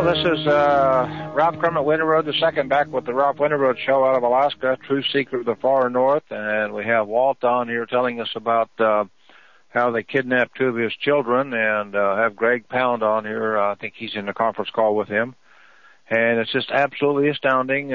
this is Ralph Kermit Winterroad II, back with the Ralph Winterroad Show out of Alaska, True Secret of the Far North, and we have Walt on here telling us about how they kidnapped two of his children, and have Greg Pound on here. I think he's in a conference call with him, and it's just absolutely astounding.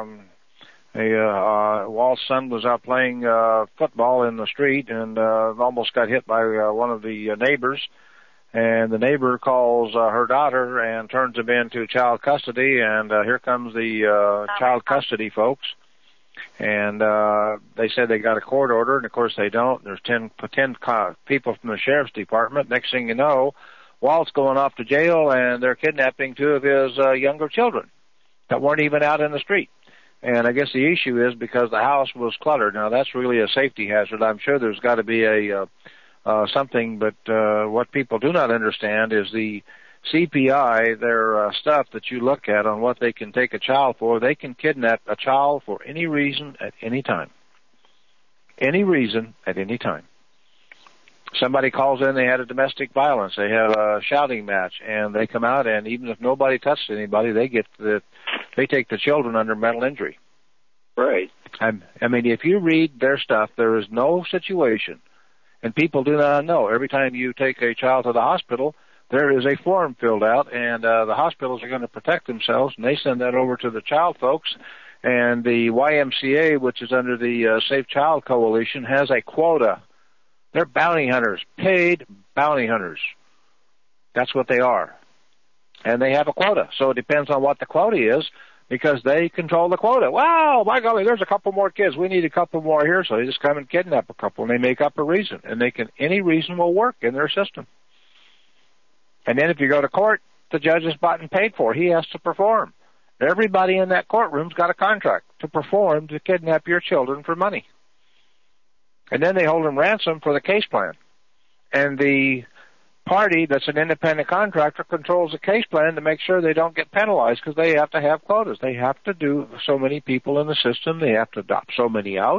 Walt's son was out playing football in the street and almost got hit by one of the neighbors. And the neighbor calls her daughter and turns him into child custody, and here comes the child custody folks. And they said they got a court order, and of course they don't. There's 10 people from the sheriff's department. Next thing you know, Walt's going off to jail, and they're kidnapping two of his younger children that weren't even out in the street. And I guess the issue is because the house was cluttered. Now, that's really a safety hazard. I'm sure there's got to be a something, but what people do not understand is the CPI, their stuff that you look at on what they can take a child for. They can kidnap a child for any reason at any time. Any reason at any time. Somebody calls in, they had a domestic violence, they had a shouting match, and they come out, and even if nobody touched anybody, they take the children under mental injury. Right. I mean, if you read their stuff, there is no situation. And people do not know. Every time you take a child to the hospital, there is a form filled out, and the hospitals are going to protect themselves, and they send that over to the child folks. And the YMCA, which is under the Safe Child Coalition, has a quota. They're bounty hunters, paid bounty hunters. That's what they are. And they have a quota. So it depends on what the quota is, because they control the quota. Wow, my golly, there's a couple more kids. We need a couple more here, so they just come and kidnap a couple, and they make up a reason. And any reason will work in their system. And then if you go to court, the judge is bought and paid for. He has to perform. Everybody in that courtroom's got a contract to perform to kidnap your children for money. And then they hold them ransom for the case plan. And the party that's an independent contractor controls the case plan to make sure they don't get penalized, because they have to have quotas. They have to do so many people in the system. They have to adopt so many out.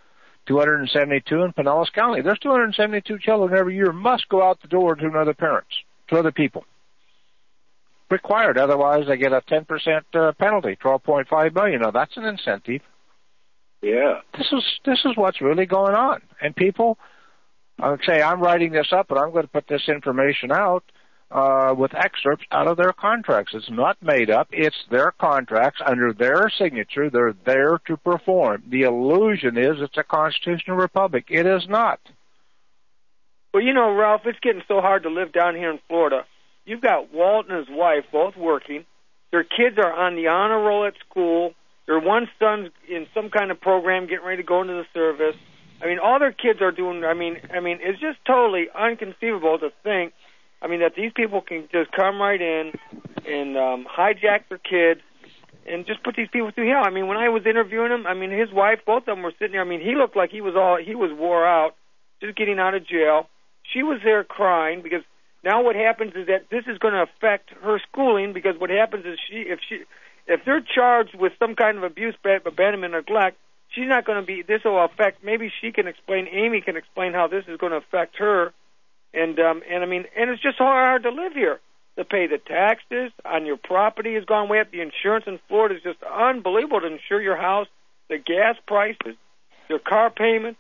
272 in Pinellas County. There's 272 children every year must go out the door to other parents, to other people. Required. Otherwise, they get a 10% penalty, $12.5 million. Now, that's an incentive. Yeah. This is what's really going on. And people say, I'm writing this up, but I'm going to put this information out with excerpts out of their contracts. It's not made up. It's their contracts under their signature. They're there to perform. The illusion is it's a constitutional republic. It is not. Well, you know, Ralph, it's getting so hard to live down here in Florida. You've got Walt and his wife both working. Their kids are on the honor roll at school. Their one son's in some kind of program getting ready to go into the service. I mean, all their kids are doing, I mean, it's just totally inconceivable to think, that these people can just come right in and hijack their kids and just put these people through hell. When I was interviewing him, his wife, both of them were sitting there. He looked like he was wore out, just getting out of jail. She was there crying because now what happens is that this is going to affect her schooling, because what happens is if they're charged with some kind of abuse, abandonment, neglect, she's not going to be, this will affect, maybe she can explain, Amy can explain how this is going to affect her. And it's just hard to live here. To pay the taxes on your property has gone way up. The insurance in Florida is just unbelievable to insure your house. The gas prices, your car payments,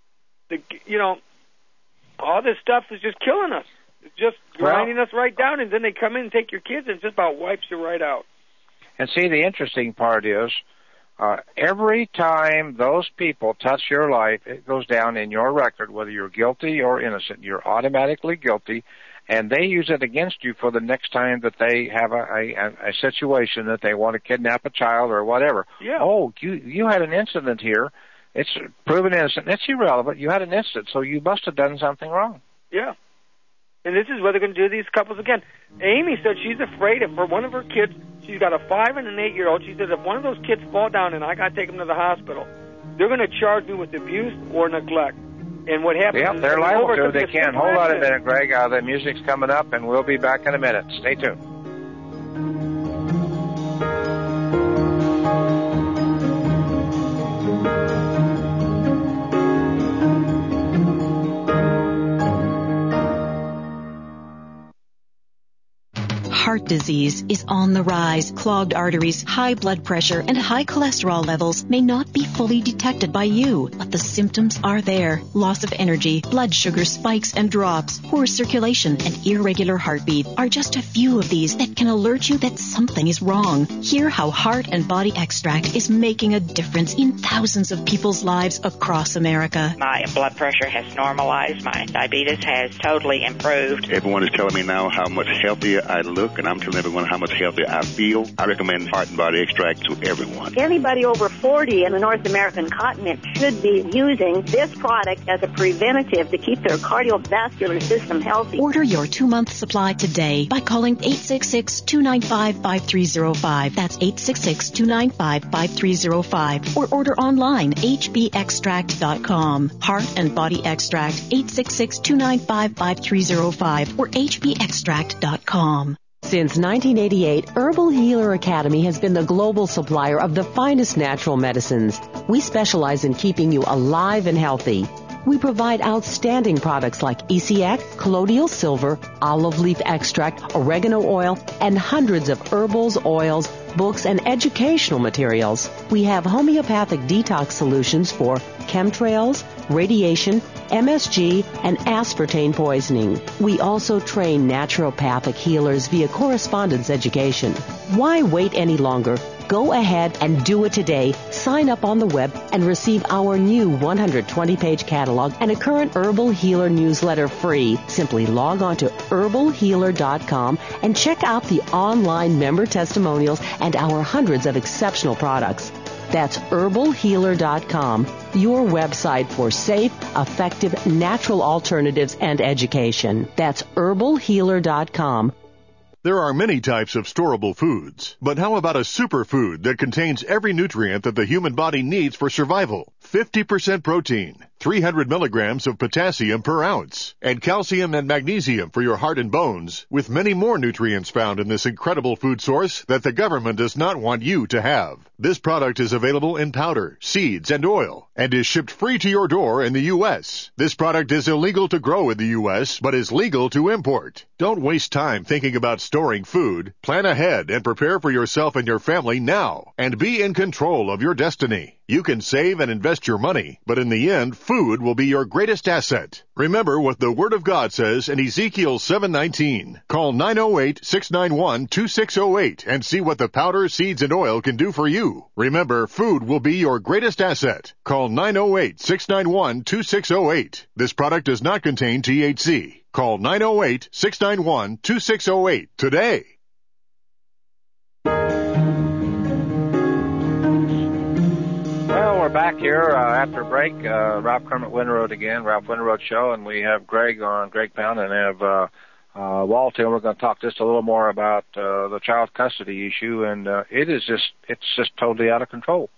all this stuff is just killing us. It's just grinding us right down, and then they come in and take your kids and just about wipes you right out. And see, the interesting part is, every time those people touch your life, it goes down in your record, whether you're guilty or innocent. You're automatically guilty, and they use it against you for the next time that they have a situation that they want to kidnap a child or whatever. Yeah. Oh, you had an incident here. It's proven innocent. It's irrelevant. You had an incident, so you must have done something wrong. Yeah. And this is what they're going to do to these couples again. Amy said she's afraid for one of her kids. She's got a 5 and an 8-year-old. She said if one of those kids fall down and I got to take them to the hospital, they're going to charge me with abuse or neglect. And what happens is they're liable to. They can. Hold on a minute, Greg. The music's coming up, and we'll be back in a minute. Stay tuned. heart disease is on the rise. Clogged arteries, high blood pressure, and high cholesterol levels may not be fully detected by you, but the symptoms are there. Loss of energy, blood sugar spikes and drops, poor circulation, and irregular heartbeat are just a few of these that can alert you that something is wrong. Hear how Heart and Body Extract is making a difference in thousands of people's lives across America. My blood pressure has normalized. My diabetes has totally improved. Everyone is telling me now how much healthier I look, and I'm telling everyone how much healthier I feel. I recommend Heart and Body Extract to everyone. Anybody over 40 in the North American continent should be using this product as a preventative to keep their cardiovascular system healthy. Order your 2-month supply today by calling 866-295-5305. That's 866-295-5305. Or order online, hbextract.com. Heart and Body Extract, 866-295-5305 or hbextract.com. Since 1988, Herbal Healer Academy has been the global supplier of the finest natural medicines. We specialize in keeping you alive and healthy. We provide outstanding products like ECX, colloidal silver, olive leaf extract, oregano oil, and hundreds of herbals, oils, books, and educational materials. We have homeopathic detox solutions for chemtrails, radiation, MSG, and aspartame poisoning. We also train naturopathic healers via correspondence education. Why wait any longer? Go ahead and do it today. Sign up on the web and receive our new 120-page catalog and a current Herbal Healer newsletter free. Simply log on to herbalhealer.com and check out the online member testimonials and our hundreds of exceptional products. That's herbalhealer.com, your website for safe, effective, natural alternatives and education. That's herbalhealer.com. There are many types of storable foods, but how about a superfood that contains every nutrient that the human body needs for survival? 50% protein, 300 milligrams of potassium per ounce, and calcium and magnesium for your heart and bones, with many more nutrients found in this incredible food source that the government does not want you to have. This product is available in powder, seeds, and oil, and is shipped free to your door in the U.S. This product is illegal to grow in the U.S., but is legal to import. Don't waste time thinking about storing food. Plan ahead and prepare for yourself and your family now, and be in control of your destiny. You can save and invest your money, but in the end, food will be your greatest asset. Remember what the Word of God says in Ezekiel 7:19. Call 908-691-2608 and see what the powder, seeds, and oil can do for you. Remember, food will be your greatest asset. Call 908-691-2608. This product does not contain THC. Call 908-691-2608 today. Well, we're back here after break. Ralph Kermit Winroad again, Ralph Winroad Show, and we have Greg on, Greg Pound, and have Walt here. We're going to talk just a little more about the child custody issue, and it's just totally out of control.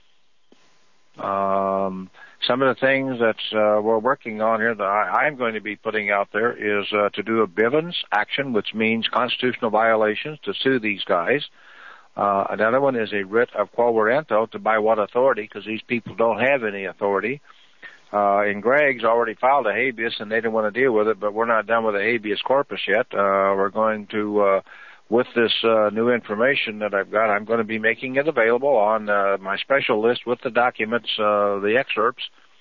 Some of the things that we're working on here that I'm going to be putting out there is to do a Bivens action, which means constitutional violations, to sue these guys. Another one is a writ of quo warranto, to by what authority, because these people don't have any authority. And Greg's already filed a habeas, and they didn't want to deal with it, but we're not done with the habeas corpus yet. We're going to, with this new information that I've got, I'm going to be making it available on my special list with the documents, the excerpts,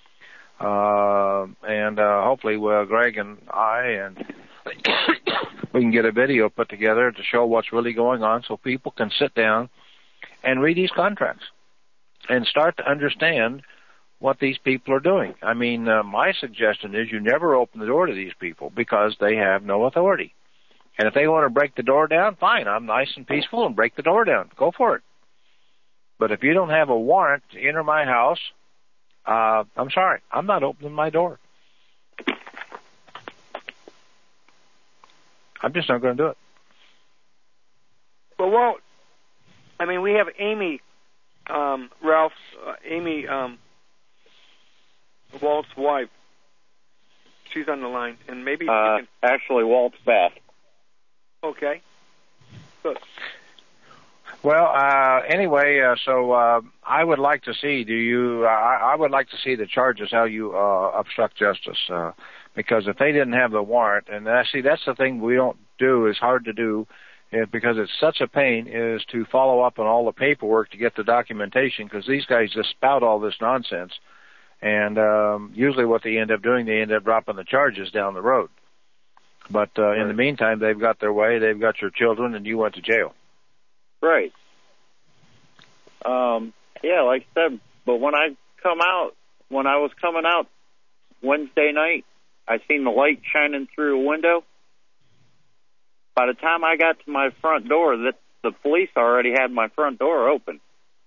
and hopefully Greg and I and we can get a video put together to show what's really going on so people can sit down and read these contracts and start to understand what these people are doing. I mean, my suggestion is you never open the door to these people because they have no authority. And if they want to break the door down, fine. I'm nice and peaceful and break the door down. Go for it. But if you don't have a warrant to enter my house, I'm sorry. I'm not opening my door. I'm just not going to do it. Well, Walt, I mean, we have Amy, Walt's wife. She's on the line, and maybe actually, Walt's back. Okay. Good. Well, anyway, so I would like to see. I would like to see the charges how you obstruct justice. Because if they didn't have the warrant, and that's the thing we don't do, is hard to do, because it's such a pain, is to follow up on all the paperwork to get the documentation, because these guys just spout all this nonsense. And usually what they end up doing, they end up dropping the charges down the road. But in the meantime, they've got their way. They've got your children, and you went to jail. Right. Yeah, like I said, but when I was coming out Wednesday night, I seen the light shining through a window. By the time I got to my front door, the police already had my front door open.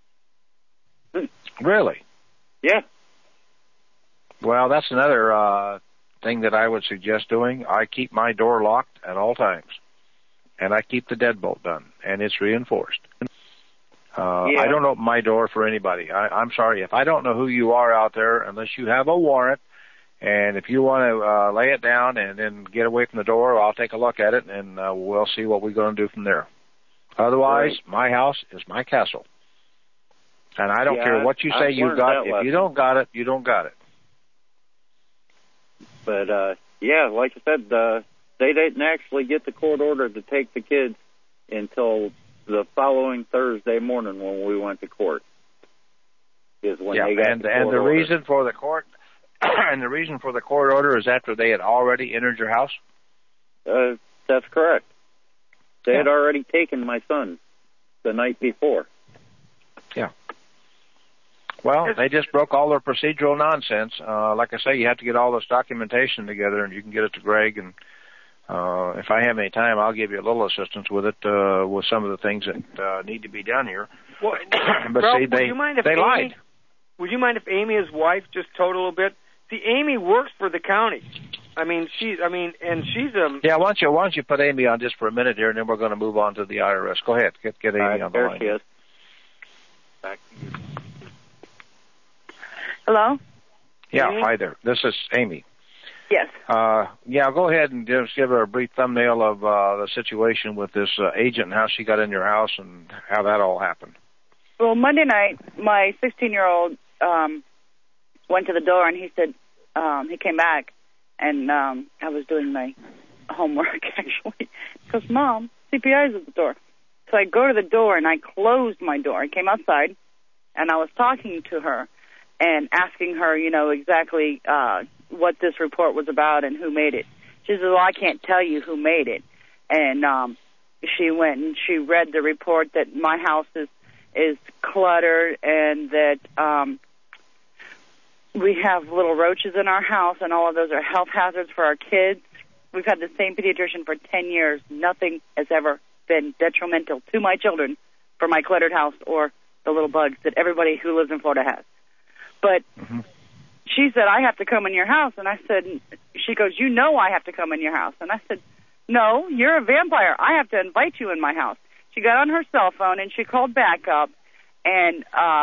Really? Yeah. Well, that's another thing that I would suggest doing. I keep my door locked at all times, and I keep the deadbolt done, and it's reinforced. I don't open my door for anybody. I'm sorry. If I don't know who you are out there, unless you have a warrant, and if you want to lay it down and then get away from the door, I'll take a look at it, and we'll see what we're going to do from there. Otherwise, my house is my castle. And I don't care what you say you got. If you don't got it, you don't got it. But, like I said, they didn't actually get the court order to take the kids until the following Thursday morning when we went to court. Is when they got the reason for the court and the reason for the court order is after they had already entered your house? That's correct. They had already taken my son the night before. Yeah. Well, they just broke all their procedural nonsense. Like I say, you have to get all this documentation together, and you can get it to Greg. And if I have any time, I'll give you a little assistance with it, with some of the things that need to be done here. Well, but Ralph, see, they lied. Would you mind if Amy, his wife, just told a little bit? See, Amy works for the county. She's a... Yeah, why don't you put Amy on just for a minute here, and then we're going to move on to the IRS. Go ahead. Get Amy on the line. There she is. Back to you. Hello? Yeah, Amy? Hi there. This is Amy. Yes. Go ahead and just give her a brief thumbnail of the situation with this agent and how she got in your house and how that all happened. Well, Monday night, my 16-year-old went to the door, and he said he came back, and I was doing my homework, actually. He goes, Mom, CPI is at the door. So I go to the door, and I closed my door. I came outside, and I was talking to her and asking her, exactly what this report was about and who made it. She said, well, I can't tell you who made it. And she went and she read the report that my house is cluttered and that we have little roaches in our house, and all of those are health hazards for our kids. We've had the same pediatrician for 10 years. Nothing has ever been detrimental to my children for my cluttered house or the little bugs that everybody who lives in Florida has. But she said, I have to come in your house. And I said, she goes, I have to come in your house. And I said, no, you're a vampire. I have to invite you in my house. She got on her cell phone and she called back up, and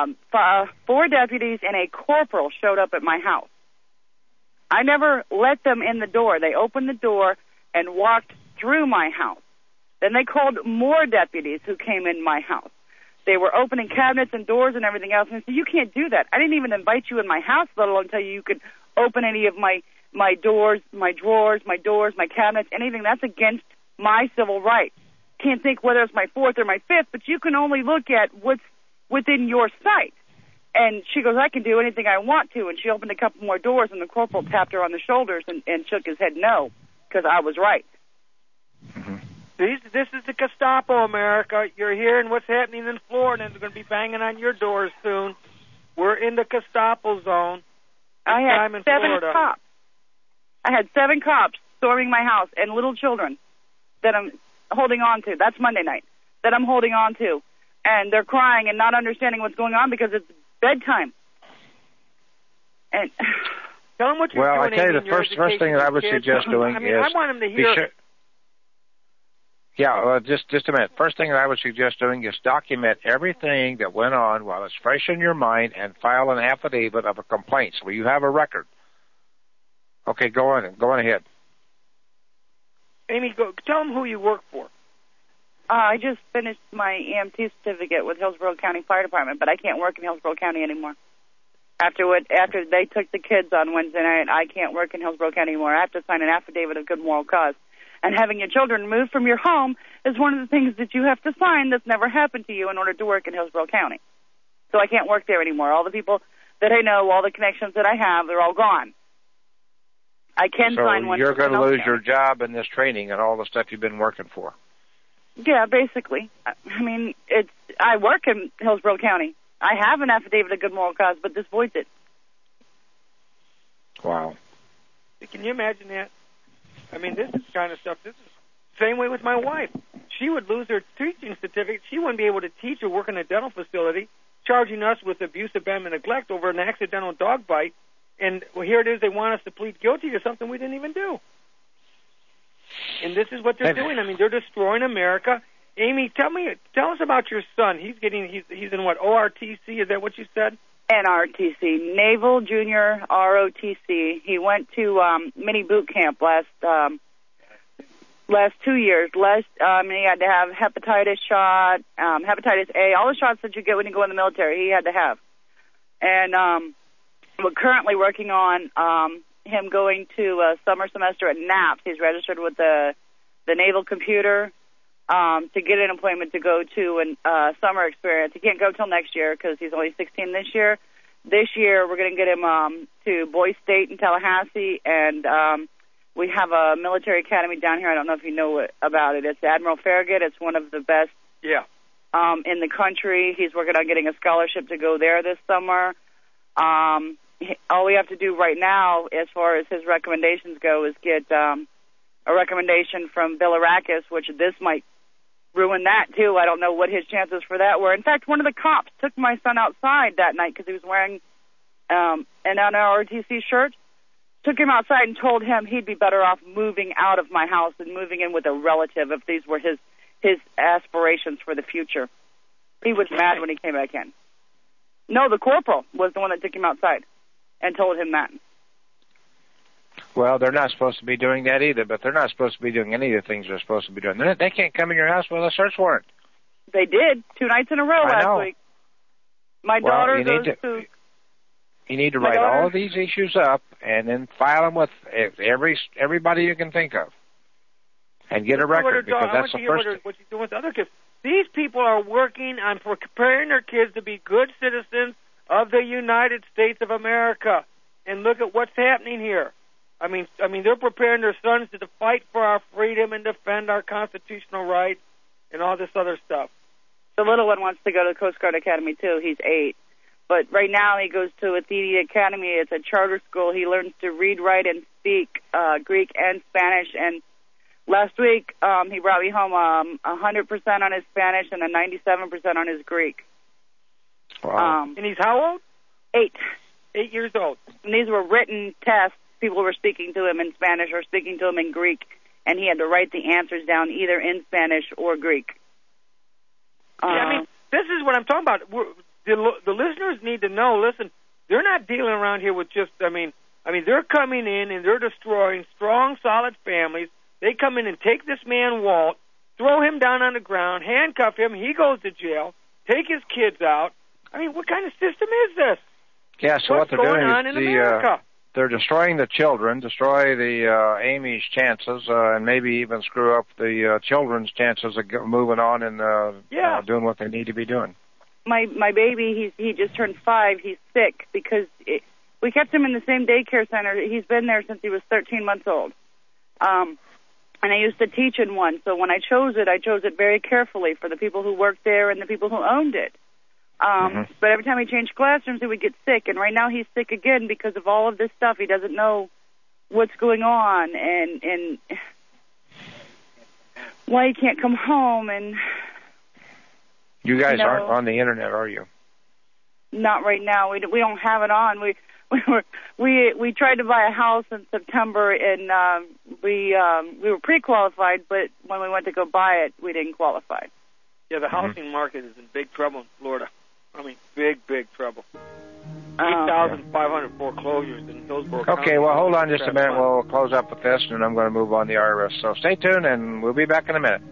4 deputies and a corporal showed up at my house. I never let them in the door. They opened the door and walked through my house. Then they called more deputies who came in my house. They were opening cabinets and doors and everything else. And I said, you can't do that. I didn't even invite you in my house, let alone tell you could open any of my doors, my drawers, my doors, my cabinets, anything. That's against my civil rights. Can't think whether it's my 4th or my 5th, but you can only look at what's within your sight. And she goes, I can do anything I want to. And she opened a couple more doors, and the corporal tapped her on the shoulders and shook his head no, because I was right. Mm-hmm. This is the Gestapo, America. You're hearing what's happening in Florida, and they're going to be banging on your doors soon. We're in the Gestapo zone. I had 7 cops. I had 7 cops storming my house and little children that I'm holding on to. That's Monday night that I'm holding on to. And they're crying and not understanding what's going on because it's bedtime. And tell them what you're doing. Well, I tell you, the first thing that I would suggest doing is... I want them to hear... Sure. Yeah, just a minute. First thing that I would suggest doing is document everything that went on while it's fresh in your mind and file an affidavit of a complaint so you have a record. Okay, go on ahead. Amy, tell them who you work for. I just finished my EMT certificate with Hillsborough County Fire Department, but I can't work in Hillsborough County anymore. After they took the kids on Wednesday night, I can't work in Hillsborough County anymore. I have to sign an affidavit of good moral cause. And having your children moved from your home is one of the things that you have to sign that's never happened to you in order to work in Hillsborough County. So I can't work there anymore. All the people that I know, all the connections that I have, they're all gone. I can sign one. So you're going to lose your job in this training and all the stuff you've been working for. Yeah, basically. I mean, I work in Hillsborough County. I have an affidavit of good moral cause, but this voids it. Wow. Can you imagine that? I mean, this is kind of stuff. This is the same way with my wife. She would lose her teaching certificate. She wouldn't be able to teach or work in a dental facility, charging us with abuse, abandonment, and neglect over an accidental dog bite. And here it is, they want us to plead guilty to something we didn't even do. And this is what they're doing. I mean, they're destroying America. Amy, tell us about your son. He's in what, ORTC? Is that what you said? NRTC, Naval Junior ROTC. He went to mini boot camp last 2 years. He had to have hepatitis shot, hepatitis A, all the shots that you get when you go in the military. He had to have. And we're currently working on him going to a summer semester at NAPS. He's registered with the Naval Computer to get an appointment to go to a summer experience. He can't go till next year because he's only 16 this year. This year, we're going to get him to Boise State in Tallahassee, and we have a military academy down here. I don't know if you know about it. It's Admiral Farragut. It's one of the best in the country. He's working on getting a scholarship to go there this summer. All we have to do right now, as far as his recommendations go, is get a recommendation from Bill Arrakis, which this might ruin that, too. I don't know what his chances for that were. In fact, one of the cops took my son outside that night because he was wearing an NRTC shirt, took him outside and told him he'd be better off moving out of my house and moving in with a relative if these were his aspirations for the future. He was mad when he came back in. No, the corporal was the one that took him outside and told him that. Well, they're not supposed to be doing that either, but they're not supposed to be doing any of the things they're supposed to be doing. They can't come in your house with a search warrant. They did 2 nights in a row last week. My daughter goes to... You need to write all of these issues up and then file them with everybody you can think of. And get a record, because that's the first thing. What you doing with other kids. These people are working on preparing their kids to be good citizens of the United States of America. And look at what's happening here. I mean, they're preparing their sons to fight for our freedom and defend our constitutional rights and all this other stuff. The little one wants to go to the Coast Guard Academy, too. He's 8. But right now he goes to Athene Academy. It's a charter school. He learns to read, write, and speak Greek and Spanish. And last week he brought me home 100% on his Spanish and a 97% on his Greek. Wow. And he's how old? 8. 8 years old. And these were written tests. People were speaking to him in Spanish or speaking to him in Greek, and he had to write the answers down either in Spanish or Greek. I mean, this is what I'm talking about. The listeners need to know, listen, they're not dealing around here with just, I mean, they're coming in and they're destroying strong, solid families. They come in and take this man, Walt, throw him down on the ground, handcuff him, he goes to jail, take his kids out. I mean, what kind of system is this? Yeah, so What's what they're going doing on is in America? They're destroying the children, destroy the Amy's chances, and maybe even screw up the children's chances of moving on and doing what they need to be doing. My baby, he just turned 5. He's sick because we kept him in the same daycare center. He's been there since he was 13 months old. And I used to teach in one. So when I chose it very carefully for the people who worked there and the people who owned it. But every time he changed classrooms, he would get sick. And right now he's sick again because of all of this stuff. He doesn't know what's going on and why he can't come home. And you guys aren't on the internet, are you? Not right now. We don't have it on. We tried to buy a house in September, and we were pre-qualified, but when we went to go buy it, we didn't qualify. Yeah, the housing market is in big trouble in Florida. I mean, big trouble. 8,500 foreclosures in Hillsborough County. Okay, well, hold on just a minute. We'll close up with this, and I'm going to move on the IRS. So stay tuned, and we'll be back in a minute.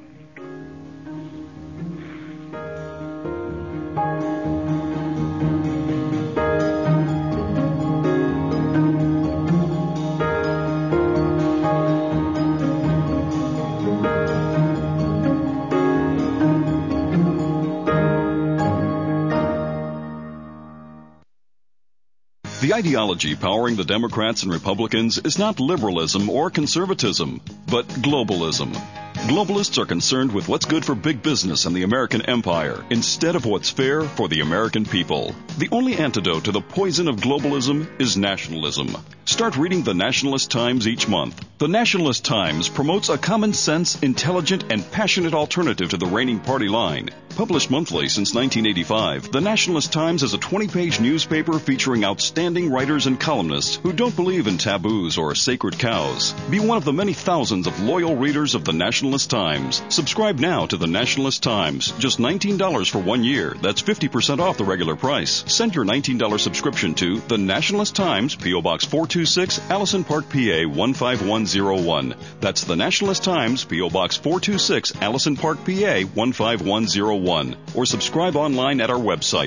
The ideology powering the Democrats and Republicans is not liberalism or conservatism, but globalism. Globalists are concerned with what's good for big business and the American empire instead of what's fair for the American people. The only antidote to the poison of globalism is nationalism. Start reading the Nationalist Times each month. The Nationalist Times promotes a common sense, intelligent, and passionate alternative to the reigning party line. Published monthly since 1985, the Nationalist Times is a 20-page newspaper featuring outstanding writers and columnists who don't believe in taboos or sacred cows. Be one of the many thousands of loyal readers of the Nationalist Times. Subscribe now to the Nationalist Times. Just $19 for 1 year. That's 50% off the regular price. Send your $19 subscription to the Nationalist Times, P.O. Box 426, Allison Park, PA 15101. That's the Nationalist Times, P.O. Box 426, Allison Park, PA 15101. Or subscribe online at our website,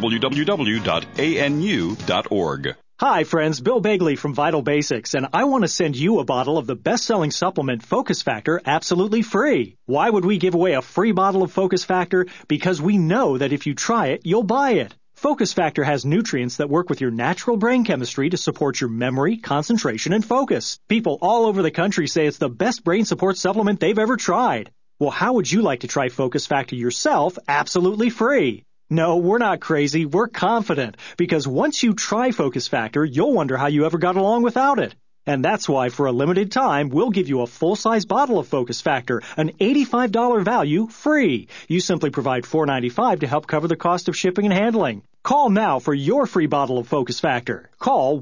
www.anu.org. Hi, friends. Bill Bagley from Vital Basics, and I want to send you a bottle of the best-selling supplement Focus Factor absolutely free. Why would we give away a free bottle of Focus Factor? Because we know that if you try it, you'll buy it. Focus Factor has nutrients that work with your natural brain chemistry to support your memory, concentration, and focus. People all over the country say it's the best brain support supplement they've ever tried. Well, how would you like to try Focus Factor yourself absolutely free? No, we're not crazy. We're confident. Because once you try Focus Factor, you'll wonder how you ever got along without it. And that's why, for a limited time, we'll give you a full-size bottle of Focus Factor, an $85 value, free. You simply provide $4.95 to help cover the cost of shipping and handling. Call now for your free bottle of Focus Factor. Call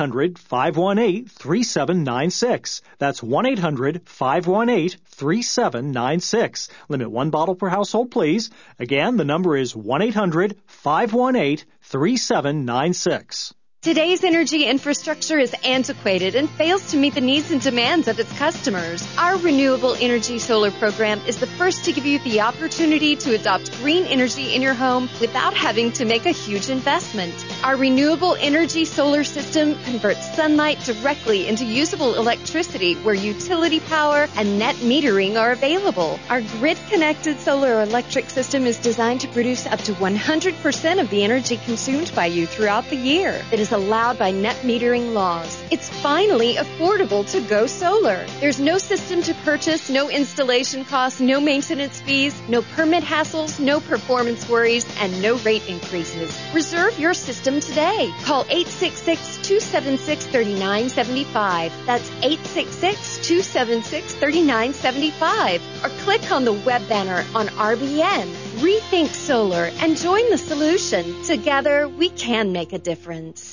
1-800-518-3796. That's 1-800-518-3796. Limit one bottle per household, please. Again, the number is 1-800-518-3796. Today's energy infrastructure is antiquated and fails to meet the needs and demands of its customers. Our Renewable Energy Solar program is the first to give you the opportunity to adopt green energy in your home without having to make a huge investment. Our Renewable Energy Solar system converts sunlight directly into usable electricity where utility power and net metering are available. Our grid-connected solar electric system is designed to produce up to 100% of the energy consumed by you throughout the year. It is allowed by net metering laws. It's finally affordable to go solar. There's no system to purchase, no installation costs, no maintenance fees, no permit hassles, no performance worries, and no rate increases. Reserve your system today. Call 866-276-3975. That's 866-276-3975. Or click on the web banner on RBN. Rethink Solar and join the solution. Together, we can make a difference.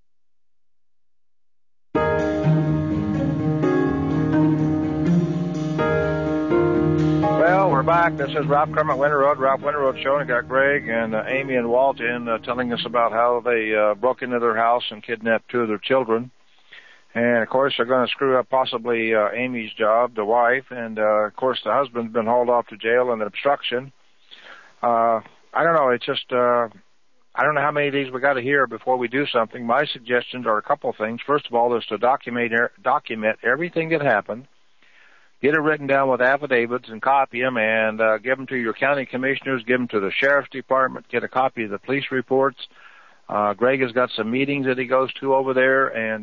Well, we're back. This is Ralph Kermit Winter Road, Ralph Winter Road Show. And I got Greg and Amy and Walt in telling us about how they broke into their house and kidnapped two of their children. And, of course, they're going to screw up possibly Amy's job, the wife. And, of course, the husband's been hauled off to jail on obstruction. I don't know. It's just I don't know how many of these we got to hear before we do something. My suggestions are a couple of things. First of all, is to document everything that happened. Get it written down with affidavits and copy them and give them to your county commissioners, give them to the sheriff's department, get a copy of the police reports. Greg has got some meetings that he goes to over there, and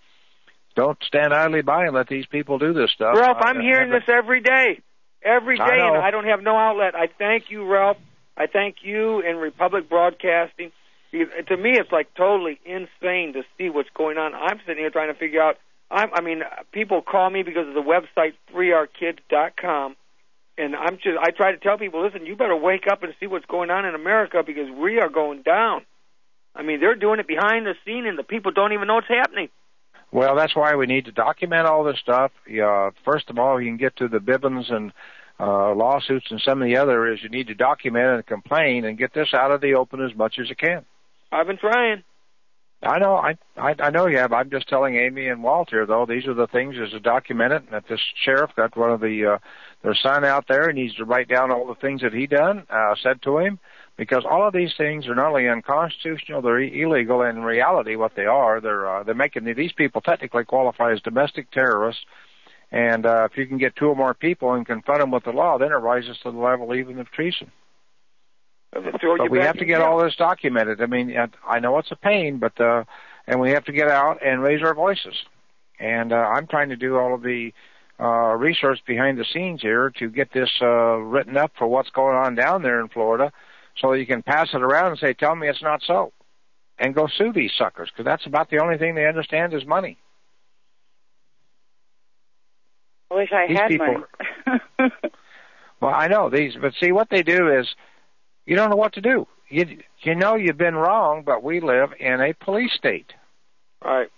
don't stand idly by and let these people do this stuff. Ralph, I'm hearing this every day. Every day, and I don't have no outlet. I thank you, Ralph. I thank you and Republic Broadcasting. To me, it's like totally insane to see what's going on. I'm sitting here trying to figure out. I mean, people call me because of the website 3rkids.com, and I try to tell people, listen, you better wake up and see what's going on in America because we are going down. I mean, they're doing it behind the scene, and the people don't even know what's happening. Well, that's why we need to document all this stuff. First of all, you can get to the Bivens and lawsuits, and some of the other is you need to document and complain and get this out of the open as much as you can. I've been trying. I know, I know you have. I'm just telling Amy and Walt here, though, these are the things is to document it, and that this sheriff got one of their son out there, he needs to write down all the things that he said to him, because all of these things are not only unconstitutional, they're illegal, and in reality what they are, they're making these people technically qualify as domestic terrorists, and if you can get two or more people and confront them with the law, then it rises to the level even of treason. But we have to get all this documented. I mean, I know it's a pain, but and we have to get out and raise our voices. And I'm trying to do all of the research behind the scenes here to get this written up for what's going on down there in Florida, so you can pass it around and say, tell me it's not so, and go sue these suckers, because that's about the only thing they understand is money. I wish I had money. Well, I know these, but see, what they do is you don't know what to do. You know you've been wrong, but we live in a police state. Right.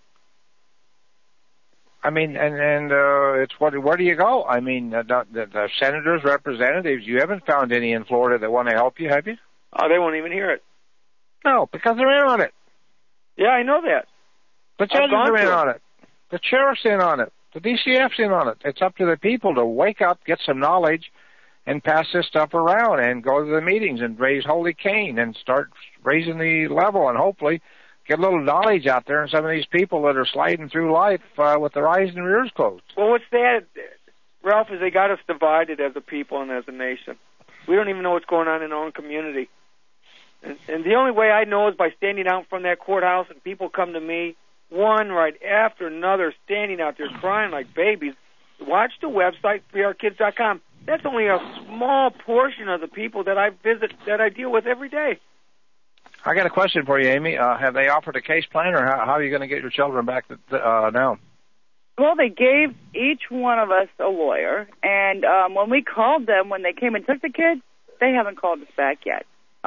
I mean, and it's where do you go? I mean, the senators, representatives, you haven't found any in Florida that want to help you, have you? Oh, they won't even hear it. No, because they're in on it. Yeah, I know that. The judges are in on it. The sheriff's in on it. The DCF's in on it. It's up to the people to wake up, get some knowledge, and pass this stuff around and go to the meetings and raise Holy Cain and start raising the level and hopefully get a little knowledge out there in some of these people that are sliding through life with their eyes and ears closed. Well, what's sad, Ralph, is they got us divided as a people and as a nation. We don't even know what's going on in our own community. And the only way I know is by standing out from that courthouse and people come to me, one right after another, standing out there crying like babies. Watch the website, freeourkids.com. That's only a small portion of the people that I visit, that I deal with every day. I got a question for you, Amy. Have they offered a case plan, or how are you going to get your children back now? Well, they gave each one of us a lawyer, and when we called them, when they came and took the kids, they haven't called us back yet.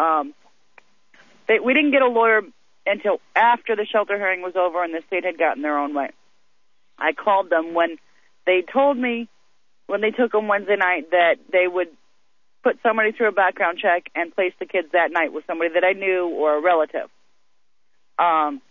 We didn't get a lawyer until after the shelter hearing was over and the state had gotten their own way. I called them when they told me, when they took them Wednesday night, that they would put somebody through a background check and place the kids that night with somebody that I knew or a relative. And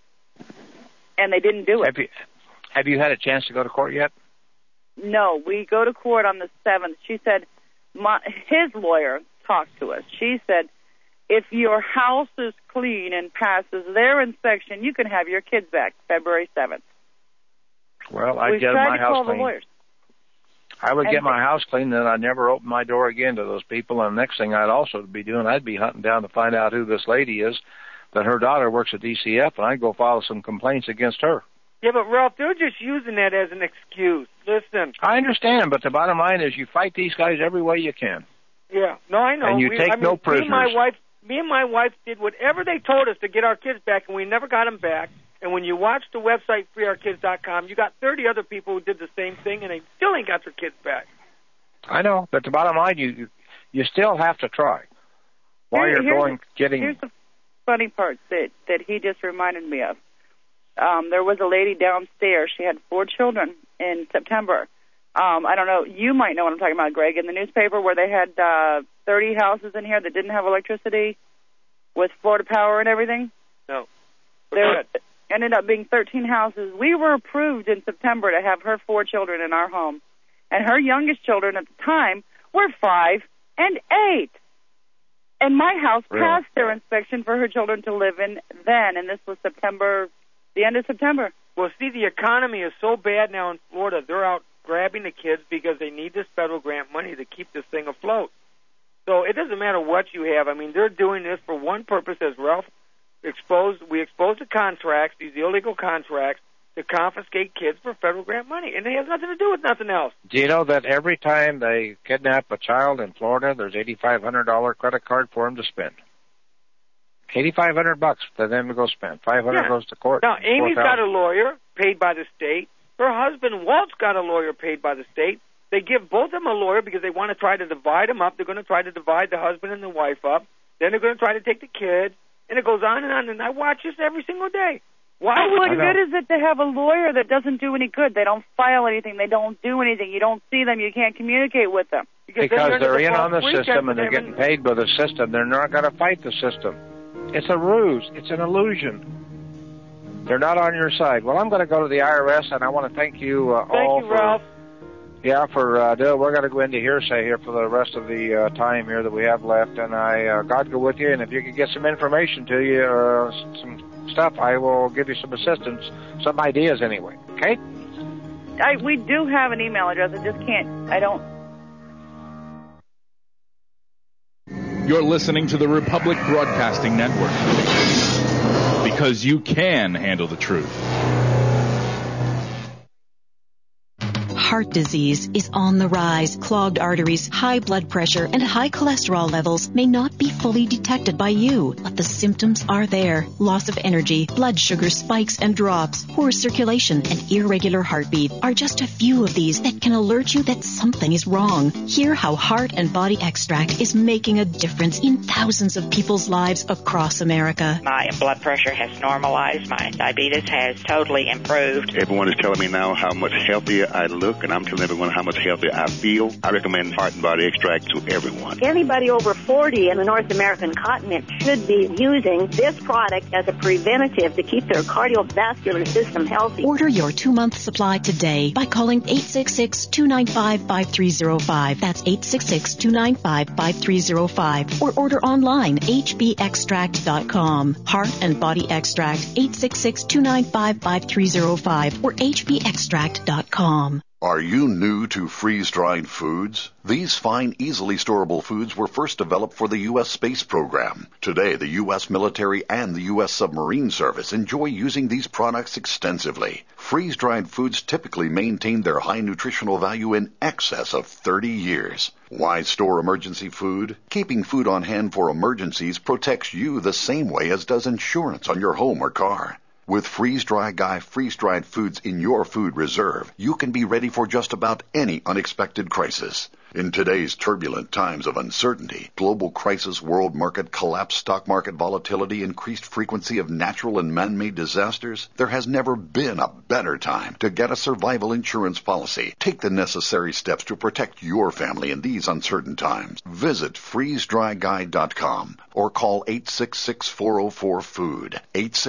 they didn't do it. Have you had a chance to go to court yet? No, we go to court on the 7th. She said, his lawyer talked to us. She said, if your house is clean and passes their inspection, you can have your kids back February 7th. Well, I'd get my house clean. I would get my house clean, and I'd never open my door again to those people. And the next thing I'd also be doing, I'd be hunting down to find out who this lady is, that her daughter works at DCF, and I'd go file some complaints against her. Yeah, but Ralph, they're just using that as an excuse. Listen. I understand, but the bottom line is you fight these guys every way you can. Yeah, no, I know. And you take no prisoners. Me and my wife did whatever they told us to get our kids back, and we never got them back. And when you watch the website, freeourkids.com, you got 30 other people who did the same thing, and they still ain't got their kids back. I know, but the bottom line, you still have to try. While you're getting... Here's the funny part that he just reminded me of. There was a lady downstairs. She had 4 children in September. I don't know. You might know what I'm talking about, Greg. In the newspaper where they had 30 houses in here that didn't have electricity with Florida Power and everything? No. There ended up being 13 houses. We were approved in September to have her 4 children in our home. And her youngest children at the time were 5 and 8. And my house passed their inspection for her children to live in then, and this was September, the end of September. Well, see, the economy is so bad now in Florida, they're out grabbing the kids because they need this federal grant money to keep this thing afloat. So it doesn't matter what you have. I mean, they're doing this for one purpose, as Ralph exposed. We exposed the contracts, these illegal contracts, to confiscate kids for federal grant money, and it has nothing to do with nothing else. Do you know that every time they kidnap a child in Florida, there's $8,500 credit card for them to spend? $8,500 for them to go spend. $500 goes to court. Now, Amy's got a lawyer paid by the state. Her husband, Walt's got a lawyer paid by the state. They give both of them a lawyer because they want to try to divide them up. They're going to try to divide the husband and the wife up. Then they're going to try to take the kid. And it goes on, and I watch this every single day. What good is it to have a lawyer that doesn't do any good? They don't file anything. They don't do anything. You don't see them. You can't communicate with them. Because they're in on the system and they're getting paid by the system. They're not going to fight the system. It's a ruse. It's an illusion. They're not on your side. Well, I'm going to go to the IRS, and I want to thank you all. Thank you, Ralph. Yeah, we're going to go into hearsay here for the rest of the time here that we have left, and God go with you. And if you could get some information to you or some stuff, I will give you some assistance, some ideas anyway. Okay? We do have an email address. I don't. You're listening to the Republic Broadcasting Network. because you can handle the truth. Heart disease is on the rise. Clogged arteries, high blood pressure, and high cholesterol levels may not be fully detected by you, but the symptoms are there. Loss of energy, blood sugar spikes and drops, poor circulation, and irregular heartbeat are just a few of these that can alert you that something is wrong. Hear how Heart and Body Extract is making a difference in thousands of people's lives across America. My blood pressure has normalized. My diabetes has totally improved. Everyone is telling me now how much healthier I look, and I'm telling everyone how much healthier I feel. I recommend Heart and Body Extract to everyone. Anybody over 40 in the North American continent should be using this product as a preventative to keep their cardiovascular system healthy. Order your 2-month supply today by calling 866-295-5305. That's 866-295-5305. Or order online, hbextract.com. Heart and Body Extract, 866-295-5305 or hbextract.com. Are you new to freeze-dried foods? These fine, easily storable foods were first developed for the U.S. space program. Today, the U.S. military and the U.S. submarine service enjoy using these products extensively. Freeze-dried foods typically maintain their high nutritional value in excess of 30 years. Why store emergency food? Keeping food on hand for emergencies protects you the same way as does insurance on your home or car. With Freeze-Dry Guy freeze-dried foods in your food reserve, you can be ready for just about any unexpected crisis. In today's turbulent times of uncertainty, global crisis, world market collapse, stock market volatility, increased frequency of natural and man-made disasters, there has never been a better time to get a survival insurance policy. Take the necessary steps to protect your family in these uncertain times. Visit freezedryguy.com or call 866-404-FOOD,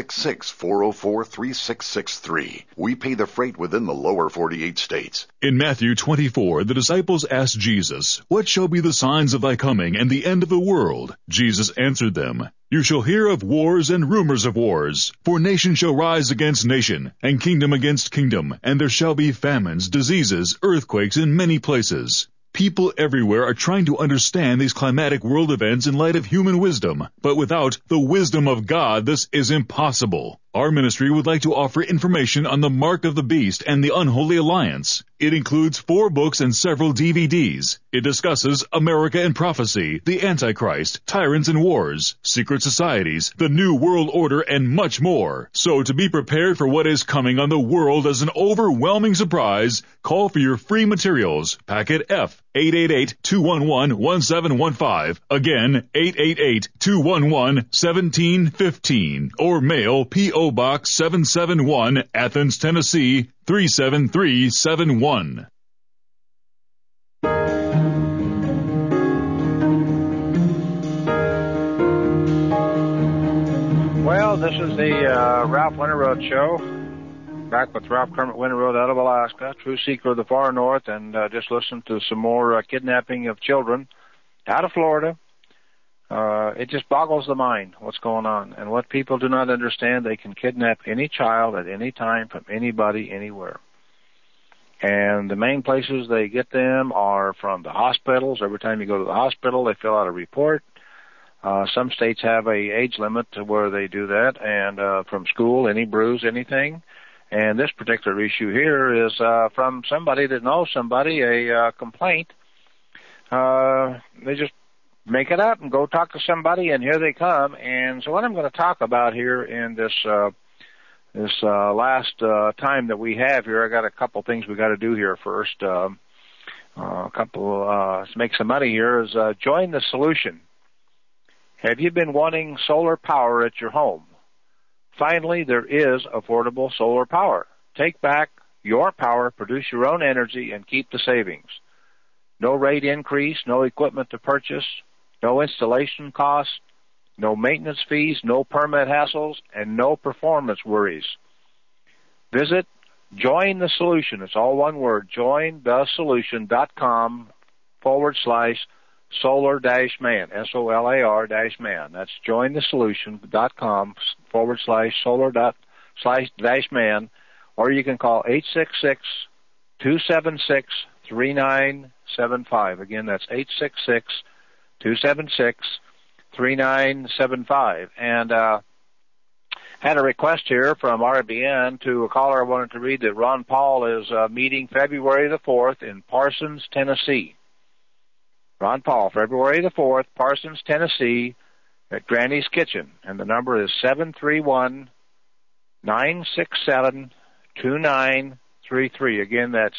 866-404-3663. We pay the freight within the lower 48 states. In Matthew 24, the disciples asked Jesus, "What shall be the signs of thy coming and the end of the world?" Jesus answered them, "You shall hear of wars and rumors of wars. For nation shall rise against nation, and kingdom against kingdom, and there shall be famines, diseases, earthquakes in many places." People everywhere are trying to understand these climatic world events in light of human wisdom, but without the wisdom of God, this is impossible. Our ministry would like to offer information on the Mark of the Beast and the Unholy Alliance. It includes 4 books and several DVDs. It discusses America and Prophecy, the Antichrist, Tyrants and Wars, Secret Societies, the New World Order, and much more. So to be prepared for what is coming on the world as an overwhelming surprise, call for your free materials. Packet F, 888-211-1715. Again, 888-211-1715. Or mail P.O. Box 771, Athens, Tennessee, 37371. Well, this is the Ralph Winterroad Show. Back with Ralph Kermit Winterroad out of Alaska, true seeker of the far north, and just listened to some more kidnapping of children out of Florida. It just boggles the mind what's going on. And what people do not understand, they can kidnap any child at any time from anybody, anywhere. And the main places they get them are from the hospitals. Every time you go to the hospital, they fill out a report. Some states have a age limit to where they do that. And from school, any bruise, anything. And this particular issue here is from somebody that knows somebody, a complaint. They just make it up and go talk to somebody, and here they come. And so what I'm going to talk about here in this last time that we have here, I got a couple things we got to do here first. To make some money here is join the solution. Have you been wanting solar power at your home? Finally, there is affordable solar power. Take back your power, produce your own energy, and keep the savings. No rate increase, no equipment to purchase, no installation costs, no maintenance fees, no permit hassles, and no performance worries. Visit Join the Solution. It's all one word, jointhesolution.com/solar-man, SOLAR-man. That's jointhesolution.com/solar-man, or you can call 866-276-3975. Again, that's 866-276-3975. And Had a request here from RBN to a caller I wanted to read that Ron Paul is meeting February the 4th in Parsons, Tennessee. Ron Paul, February the 4th, Parsons, Tennessee, at Granny's Kitchen. And the number is 731-967-2933. Again, that's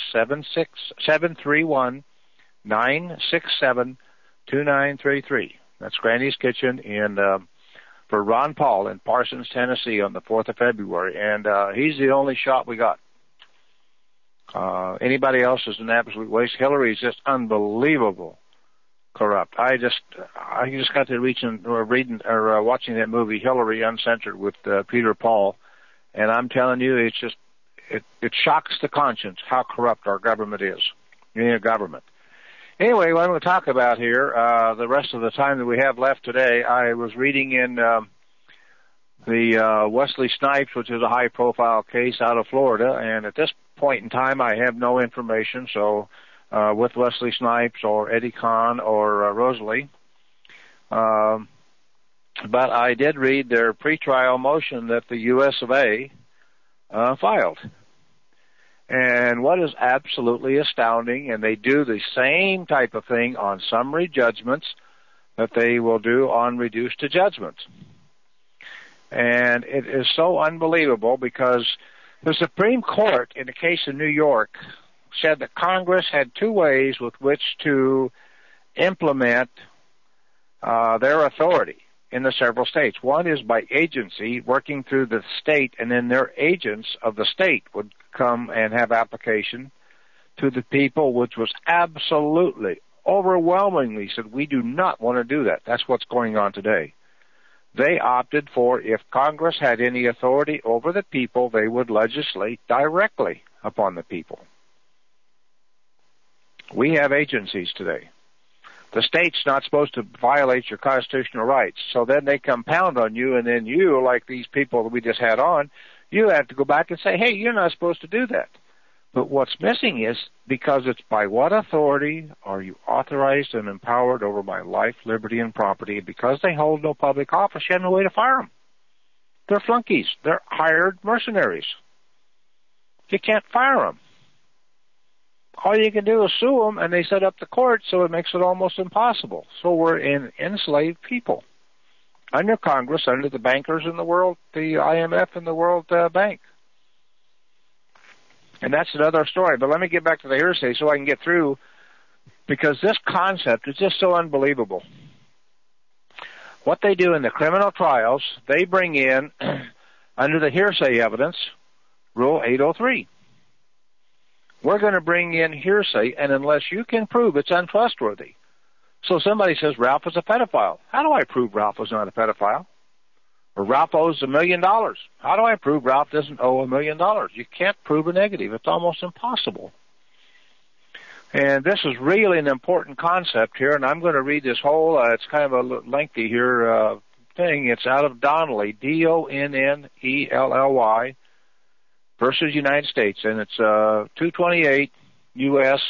731-967-2933. That's Granny's Kitchen for Ron Paul in Parsons, Tennessee on the 4th of February. And he's the only shot we got. Anybody else is an absolute waste. Hillary is just unbelievable corrupt. I just got to watching that movie Hillary Uncensored with Peter Paul, and I'm telling you, it's just it shocks the conscience how corrupt our government is. Government. Anyway, what I'm going to talk about here, the rest of the time that we have left today, I was reading in the Wesley Snipes, which is a high-profile case out of Florida, and at this point in time, I have no information, so with Wesley Snipes or Eddie Kahn or Rosalie. But I did read their pretrial motion that the U.S. of A. Filed. And what is absolutely astounding, and they do the same type of thing on summary judgments that they will do on reduced to judgments. And it is so unbelievable because the Supreme Court, in the case of New York, said that Congress had two ways with which to implement their authority in the several states. One is by agency, working through the state, and then their agents of the state would come and have application to the people, which was absolutely, overwhelmingly said, we do not want to do that. That's what's going on today. They opted for, if Congress had any authority over the people, they would legislate directly upon the people. We have agencies today. The state's not supposed to violate your constitutional rights, so then they compound on you, and then you, like these people that we just had on, you have to go back and say, hey, you're not supposed to do that. But what's missing is, because it's by what authority are you authorized and empowered over my life, liberty, and property? Because they hold no public office, you have no way to fire them. They're flunkies. They're hired mercenaries. You can't fire them. All you can do is sue them, and they set up the court, so it makes it almost impossible. So we're in enslaved people. Under Congress, under the bankers in the world, the IMF and the World Bank. And that's another story. But let me get back to the hearsay so I can get through, because this concept is just so unbelievable. What they do in the criminal trials, they bring in, under the hearsay evidence, Rule 803. We're going to bring in hearsay, and unless you can prove it's untrustworthy. So somebody says Ralph is a pedophile. How do I prove Ralph is not a pedophile? Or Ralph owes $1 million. How do I prove Ralph doesn't owe $1 million? You can't prove a negative. It's almost impossible. And this is really an important concept here, and I'm going to read this whole, it's kind of a lengthy here thing. It's out of Donnelly, Donnelly versus United States, and it's 228 U.S.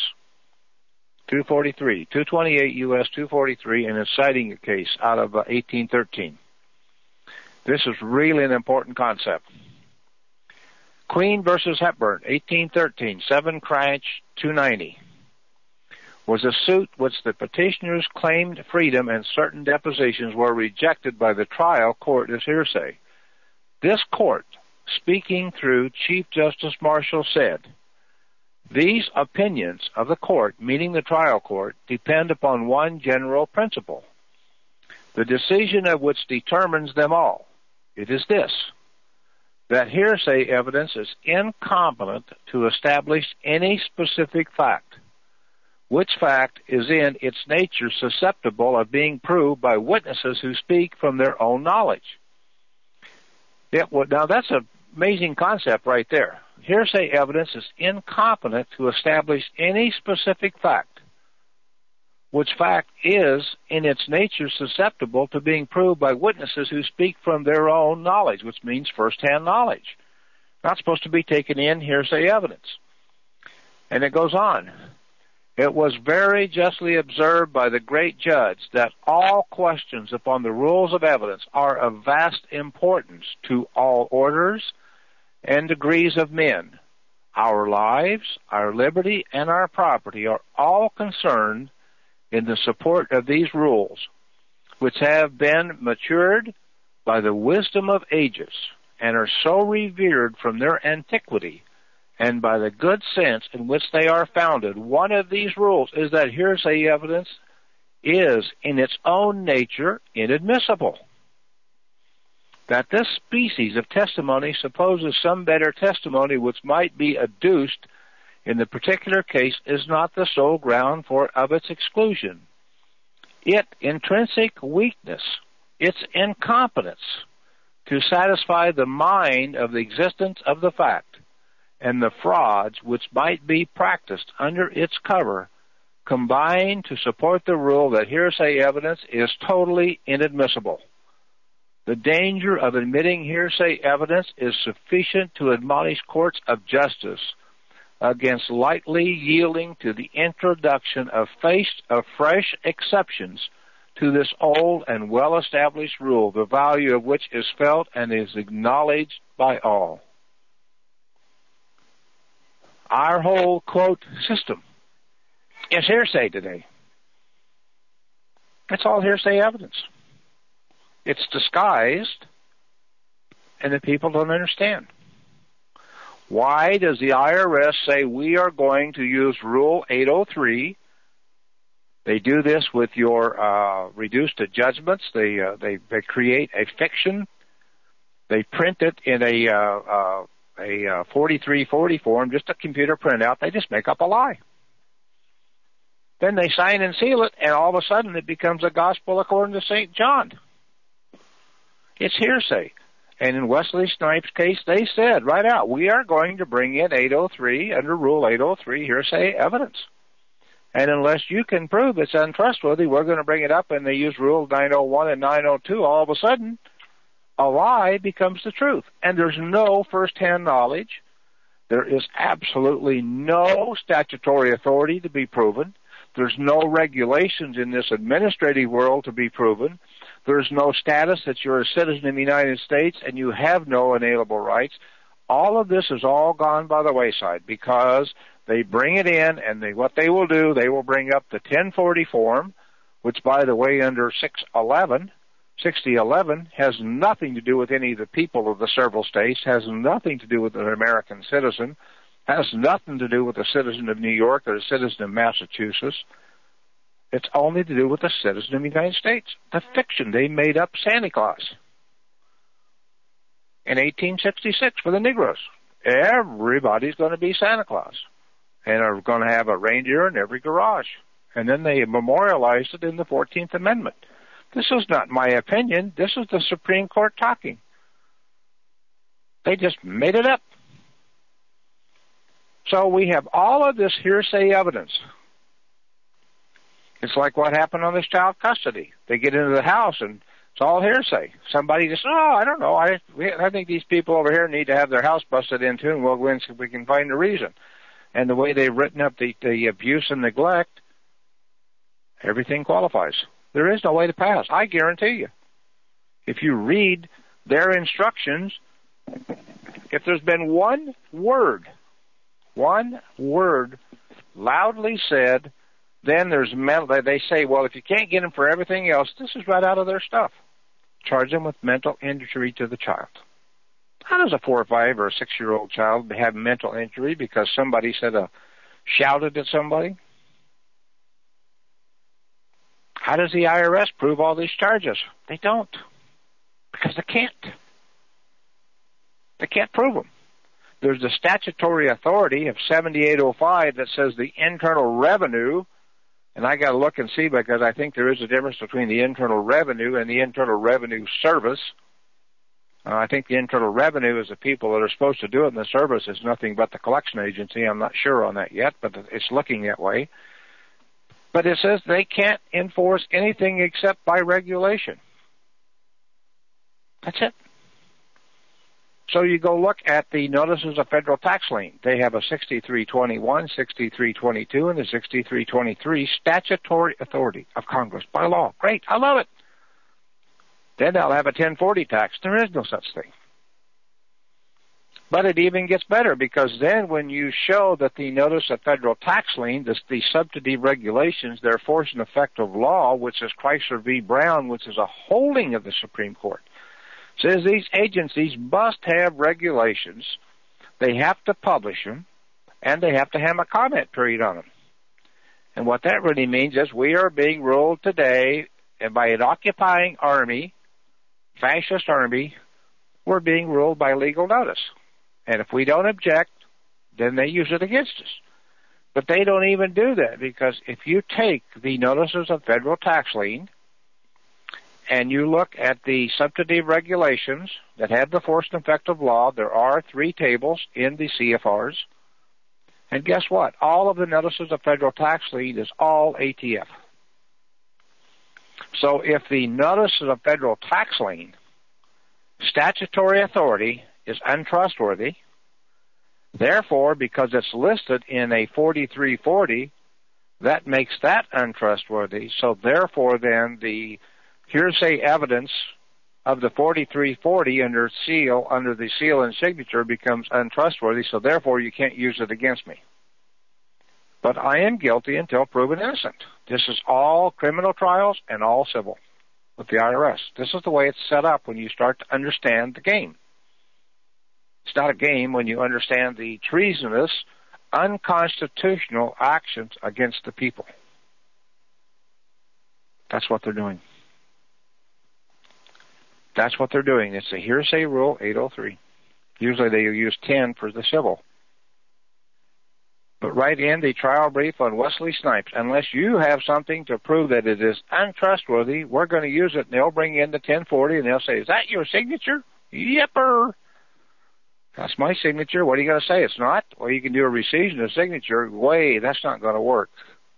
243, 228 U.S. 243, and it's citing a case out of 1813. This is really an important concept. Queen versus Hepburn, 1813, 7 Cranch 290, was a suit which the petitioners claimed freedom and certain depositions were rejected by the trial court as hearsay. This court, speaking through Chief Justice Marshall, said, these opinions of the court, meaning the trial court, depend upon one general principle, the decision of which determines them all. It is this, that hearsay evidence is incompetent to establish any specific fact, which fact is in its nature susceptible of being proved by witnesses who speak from their own knowledge. Now that's an amazing concept right there. Hearsay evidence is incompetent to establish any specific fact, which fact is in its nature susceptible to being proved by witnesses who speak from their own knowledge, which means first-hand knowledge. Not supposed to be taken in hearsay evidence. And it goes on. It was very justly observed by the great judge that all questions upon the rules of evidence are of vast importance to all orders and degrees of men. Our lives, our liberty, and our property are all concerned in the support of these rules, which have been matured by the wisdom of ages and are so revered from their antiquity and by the good sense in which they are founded. One of these rules is that hearsay evidence is, in its own nature, inadmissible. That this species of testimony supposes some better testimony which might be adduced in the particular case is not the sole ground of its exclusion. Its intrinsic weakness, its incompetence to satisfy the mind of the existence of the fact, and the frauds which might be practiced under its cover combine to support the rule that hearsay evidence is totally inadmissible. The danger of admitting hearsay evidence is sufficient to admonish courts of justice against lightly yielding to the introduction of fresh exceptions to this old and well-established rule, the value of which is felt and is acknowledged by all. Our whole, quote, system is hearsay today. It's all hearsay evidence. It's disguised, and the people don't understand. Why does the IRS say we are going to use Rule 803? They do this with your reduced judgments. They create a fiction. They print it in a 4340 form, just a computer printout. They just make up a lie. Then they sign and seal it, and all of a sudden it becomes a gospel according to St. John. It's hearsay. And in Wesley Snipes' case, they said right out, we are going to bring in 803 under Rule 803 hearsay evidence. And unless you can prove it's untrustworthy, we're going to bring it up, and they use Rule 901 and 902. All of a sudden, a lie becomes the truth. And there's no first-hand knowledge. There is absolutely no statutory authority to be proven. There's no regulations in this administrative world to be proven. There's no status that you're a citizen of the United States and you have no inalienable rights. All of this is all gone by the wayside because they bring it in, and what they will do, they will bring up the 1040 form, which, by the way, under 6011 has nothing to do with any of the people of the several states, has nothing to do with an American citizen, has nothing to do with a citizen of New York or a citizen of Massachusetts. It's only to do with a citizen of the United States. The fiction they made up Santa Claus in 1866 for the Negroes. Everybody's going to be Santa Claus and are going to have a reindeer in every garage. And then they memorialized it in the 14th Amendment. This is not my opinion. This is the Supreme Court talking. They just made it up. So we have all of this hearsay evidence. It's like what happened on this child custody. They get into the house and it's all hearsay. Somebody just, I don't know. I think these people over here need to have their house busted into, and we'll go in and see if we can find the reason. And the way they've written up the abuse and neglect, everything qualifies. There is no way to pass. I guarantee you. If you read their instructions, if there's been one word loudly said, then there's they say, well, if you can't get them for everything else, this is right out of their stuff. Charge them with mental injury to the child. How does a 4 or 5 or a 6-year-old child have mental injury because somebody shouted at somebody? How does the IRS prove all these charges? They don't. Because they can't. They can't prove them. There's the statutory authority of 7805 that says the Internal Revenue, and I got to look and see because I think there is a difference between the Internal Revenue and the Internal Revenue Service. I think the Internal Revenue is the people that are supposed to do it, and the service is nothing but the collection agency. I'm not sure on that yet, but it's looking that way. But it says they can't enforce anything except by regulation. That's it. So you go look at the notices of federal tax lien. They have a 6321, 6322, and a 6323 statutory authority of Congress by law. Great, I love it. Then they'll have a 1040 tax. There is no such thing. But it even gets better, because then when you show that the notice of federal tax lien, the subsidy regulations, their force and effect of law, which is Chrysler v. Brown, which is a holding of the Supreme Court, says these agencies must have regulations, they have to publish them, and they have to have a comment period on them. And what that really means is we are being ruled today by an occupying army, fascist army. We're being ruled by legal notice. And if we don't object, then they use it against us. But they don't even do that, because if you take the notices of federal tax lien and you look at the subsidy regulations that have the force and effect of law, there are 3 tables in the CFRs. And guess what? All of the notices of federal tax lien is all ATF. So if the notices of federal tax lien statutory authority is untrustworthy, therefore, because it's listed in a 4340, that makes that untrustworthy. So therefore, then the hearsay evidence of the 4340 under the seal and signature becomes untrustworthy, so therefore you can't use it against me. But I am guilty until proven innocent. This is all criminal trials and all civil with the IRS. This is the way it's set up when you start to understand the game. It's not a game when you understand the treasonous, unconstitutional actions against the people. That's what they're doing. That's what they're doing. It's a hearsay rule 803. Usually they use 10 for the civil. But right in the trial brief on Wesley Snipes, unless you have something to prove that it is untrustworthy, we're going to use it, and they'll bring in the 1040, and they'll say, is that your signature? Yepper. That's my signature. What are you going to say? It's not? Well, you can do a rescission of signature. That's not going to work.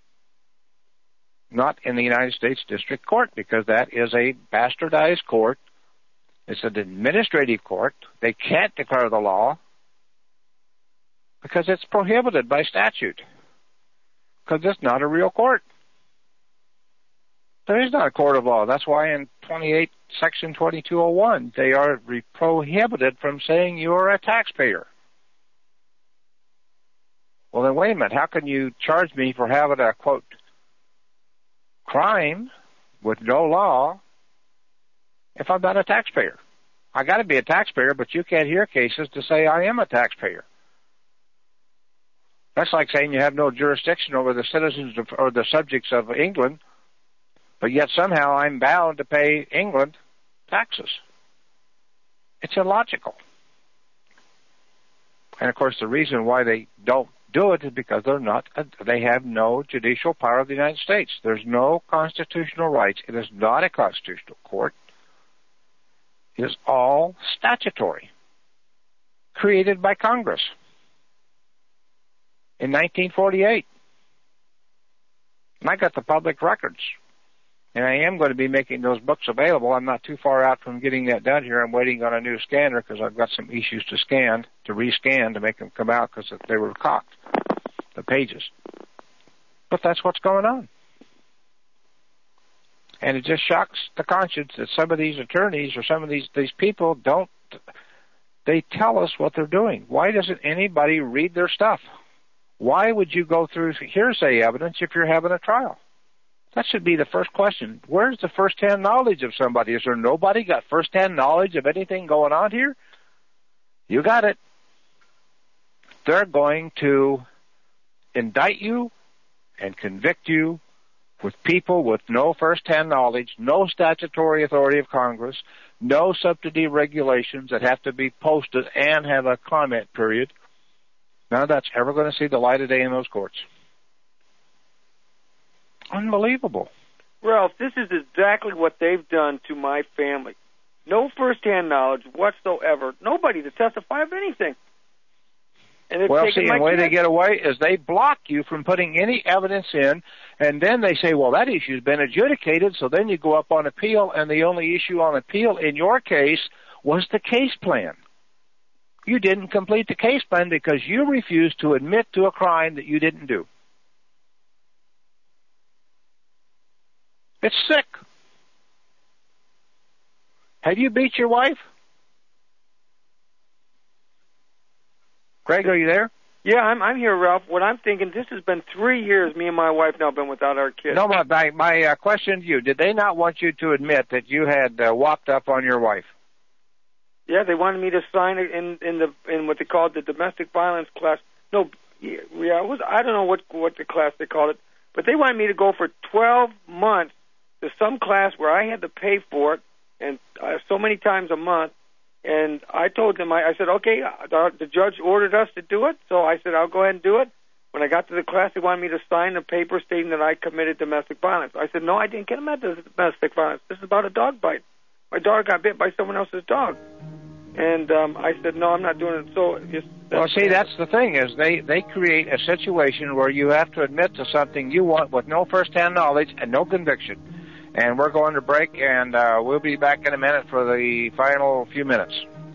Not in the United States District Court, because that is a bastardized court. It's an administrative court. They can't declare the law because it's prohibited by statute, because it's not a real court. There is not a court of law. That's why in 28 Section 2201, they are prohibited from saying you are a taxpayer. Well, then wait a minute. How can you charge me for having a, quote, crime with no law if I'm not a taxpayer? I got to be a taxpayer, but you can't hear cases to say I am a taxpayer. That's like saying you have no jurisdiction over the citizens or the subjects of England, but yet somehow I'm bound to pay England taxes. It's illogical. And of course, the reason why they don't do it is because they have no judicial power of the United States. There's no constitutional rights. It is not a constitutional court. It is all statutory, created by Congress in 1948. And I got the public records. And I am going to be making those books available. I'm not too far out from getting that done here. I'm waiting on a new scanner because I've got some issues to rescan to make them come out because they were cocked, the pages. But that's what's going on. And it just shocks the conscience that some of these attorneys or some of these people they tell us what they're doing. Why doesn't anybody read their stuff? Why would you go through hearsay evidence if you're having a trial? That should be the first question. Where's the first-hand knowledge of somebody? Is there nobody got first-hand knowledge of anything going on here? You got it. They're going to indict you and convict you with people with no first-hand knowledge, no statutory authority of Congress, no subsidy regulations that have to be posted and have a comment period. None of that's ever going to see the light of day in those courts. Unbelievable. Ralph, this is exactly what they've done to my family. No first-hand knowledge whatsoever. Nobody to testify of anything. And the way they get away is they block you from putting any evidence in, and then they say, well, that issue's been adjudicated, so then you go up on appeal, and the only issue on appeal in your case was the case plan. You didn't complete the case plan because you refused to admit to a crime that you didn't do. It's sick. Have you beat your wife? Greg, are you there? Yeah, I'm here, Ralph. What I'm thinking, this has been 3 years me and my wife now been without our kids. No, my question to you, did they not want you to admit that you had walked up on your wife? Yeah, they wanted me to sign it in what they called the domestic violence class. No, yeah, I don't know what the class they called it, but they wanted me to go for 12 months to some class where I had to pay for it, and so many times a month. And I told them, I said, okay, the judge ordered us to do it, so I said, I'll go ahead and do it. When I got to the class, they wanted me to sign a paper stating that I committed domestic violence. I said, no, I didn't commit domestic violence. This is about a dog bite. My daughter got bit by someone else's dog. And I said, no, I'm not doing it. So well, see, that's the thing, is they create a situation where you have to admit to something you want with no first-hand knowledge and no conviction. And we're going to break, and we'll be back in a minute for the final few minutes.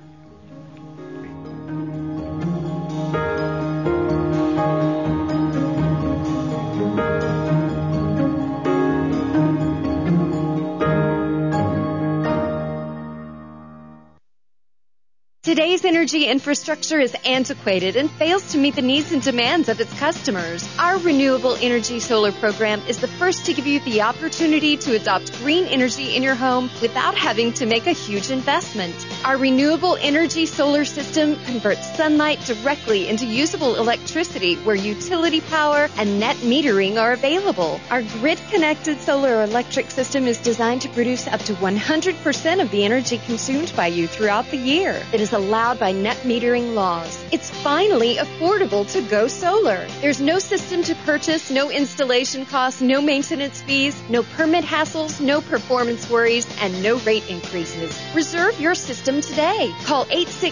Today's energy infrastructure is antiquated and fails to meet the needs and demands of its customers. Our renewable energy solar program is the first to give you the opportunity to adopt green energy in your home without having to make a huge investment. Our renewable energy solar system converts sunlight directly into usable electricity where utility power and net metering are available. Our grid-connected solar electric system is designed to produce up to 100% of the energy consumed by you throughout the year. It is allowed by net metering laws. It's finally affordable to go solar. There's no system to purchase, no installation costs, no maintenance fees, no permit hassles, no performance worries, and no rate increases. Reserve your system today. Call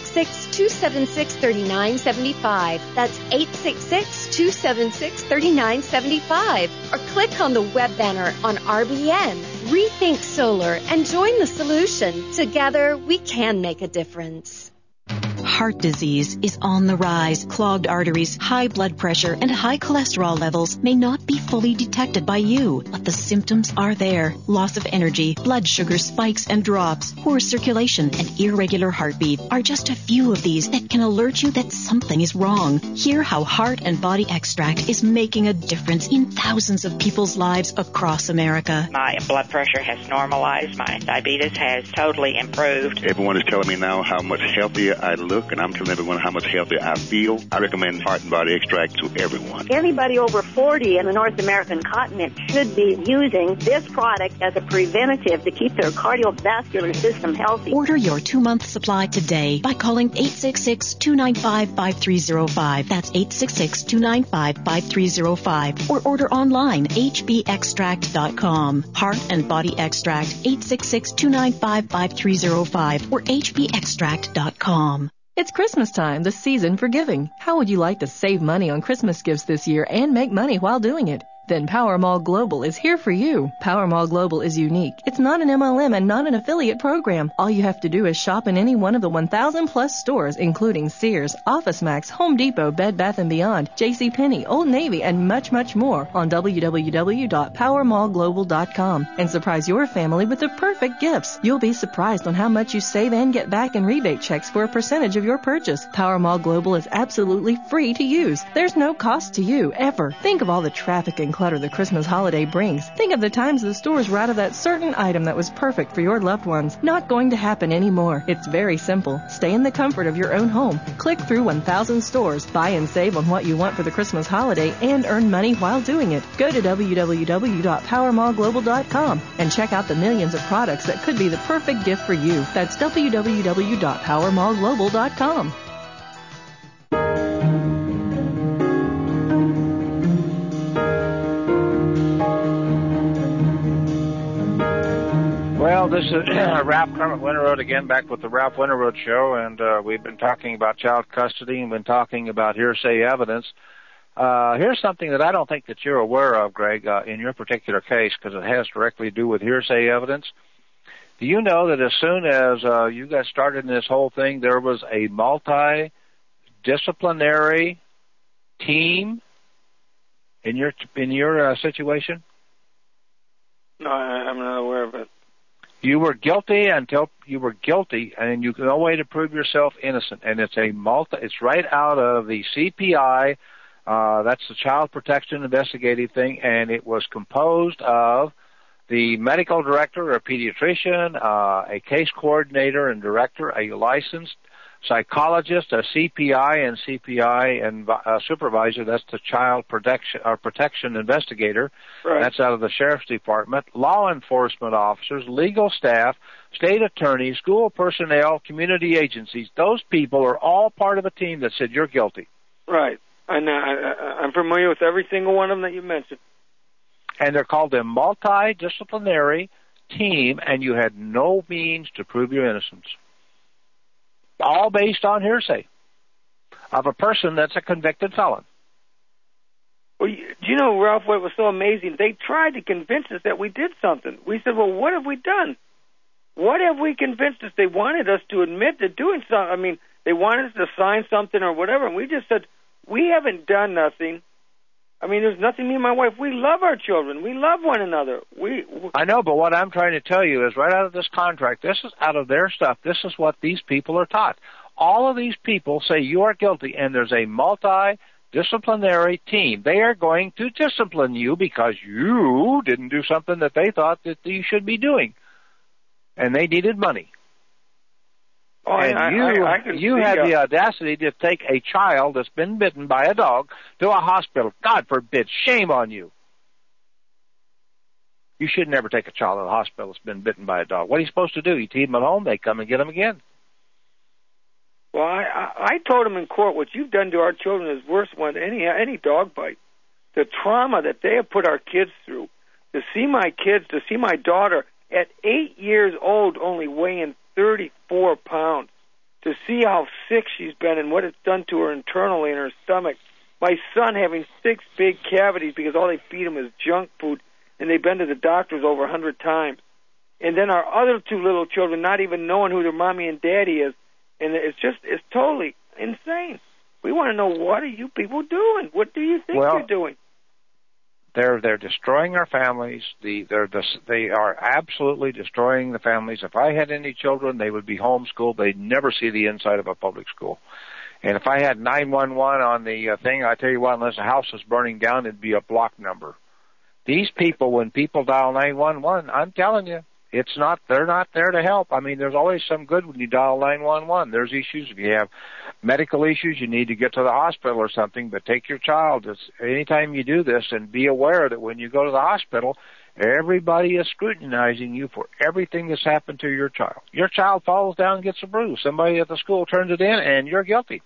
866-276-3975. That's 866-276-3975. Or click on the web banner on RBN. Rethink Solar and join the solution. Together, we can make a difference. Heart disease is on the rise. Clogged arteries, high blood pressure, and high cholesterol levels may not be fully detected by you, but the symptoms are there. Loss of energy, blood sugar spikes and drops, poor circulation, and irregular heartbeat are just a few of these that can alert you that something is wrong. Hear how Heart and Body Extract is making a difference in thousands of people's lives across America. My blood pressure has normalized. My diabetes has totally improved. Everyone is telling me now how much healthier I look, and I'm telling everyone how much healthier I feel. I recommend Heart and Body Extract to everyone. Anybody over 40 in the North American continent should be using this product as a preventative to keep their cardiovascular system healthy. Order your 2-month supply today by calling 866-295-5305. That's 866-295-5305. Or order online, hbextract.com. Heart and Body Extract, 866-295-5305 or hbextract.com. It's Christmas time, the season for giving. How would you like to save money on Christmas gifts this year and make money while doing it? Then Power Mall Global is here for you. Power Mall Global is unique. It's not an MLM and not an affiliate program. All you have to do is shop in any one of the 1,000 plus stores, including Sears, OfficeMax, Home Depot, Bed Bath & Beyond, JCPenney, Old Navy, and much, much more on www.powermallglobal.com and surprise your family with the perfect gifts. You'll be surprised on how much you save and get back in rebate checks for a percentage of your purchase. Power Mall Global is absolutely free to use. There's no cost to you, ever. Think of all the traffic and clutter the Christmas holiday brings. Think of the times the stores were out of that certain item that was perfect for your loved ones. Not going to happen anymore. It's very simple. Stay in the comfort of your own home. Click through 1,000 stores. Buy and save on what you want for the Christmas holiday and earn money while doing it. Go to www.powermallglobal.com and check out the millions of products that could be the perfect gift for you. That's www.powermallglobal.com. Well, this is Ralph Kermit Winterroad again, back with the Ralph Winterroad Show, and we've been talking about child custody and been talking about hearsay evidence. Here's something that I don't think that you're aware of, Greg, in your particular case, because it has directly to do with hearsay evidence. Do you know that as soon as you got started in this whole thing, there was a multidisciplinary team in your situation? No, I'm not aware of it. You were guilty until you were guilty, and you no way to prove yourself innocent. And it's it's right out of the CPI. That's the Child Protection Investigative thing, and it was composed of the medical director, a pediatrician, a case coordinator and director, a licensed psychologist, a CPI and supervisor. That's the Child Protection Investigator. Right. That's out of the Sheriff's Department. Law enforcement officers, legal staff, state attorneys, school personnel, community agencies. Those people are all part of a team that said you're guilty. Right. I'm familiar with every single one of them that you mentioned. And they're called a multidisciplinary team, and you had no means to prove your innocence. All based on hearsay of a person that's a convicted felon. Well, do you know, Ralph, what was so amazing? They tried to convince us that we did something. We said, well, what have we done? What have we convinced us? They wanted us to admit to doing something. I mean, they wanted us to sign something or whatever, and we just said, we haven't done nothing. I mean, there's nothing. Me and my wife, we love our children. We love one another. I know, but what I'm trying to tell you is right out of this contract, this is out of their stuff. This is what these people are taught. All of these people say you are guilty, and there's a multidisciplinary team. They are going to discipline you because you didn't do something that they thought that you should be doing, and they needed money. Oh, and you had the audacity to take a child that's been bitten by a dog to a hospital. God forbid. Shame on you. You should never take a child to the hospital that's been bitten by a dog. What are you supposed to do? You team them at home, they come and get them again. Well, I told them in court, what you've done to our children is worse than any dog bite. The trauma that they have put our kids through. To see my daughter at 8 years old only weighing 34 pounds, to see how sick she's been and what it's done to her internally in her stomach. My son having 6 big cavities because all they feed him is junk food, and they've been to the doctors over 100 times. And then our other 2 little children not even knowing who their mommy and daddy is, and it's totally insane. We want to know, what are you people doing? What do you think you're doing? They're destroying our families. They are absolutely destroying the families. If I had any children, they would be homeschooled. They'd never see the inside of a public school. And if I had 911 on the thing, I tell you what, unless a house was burning down, it'd be a block number. These people, when people dial 911, I'm telling you, they're not there to help. I mean, there's always some good when you dial 911. There's issues. If you have medical issues, you need to get to the hospital or something, but take your child. Anytime you do this, and be aware that when you go to the hospital, everybody is scrutinizing you for everything that's happened to your child. Your child falls down and gets a bruise. Somebody at the school turns it in, and you're guilty.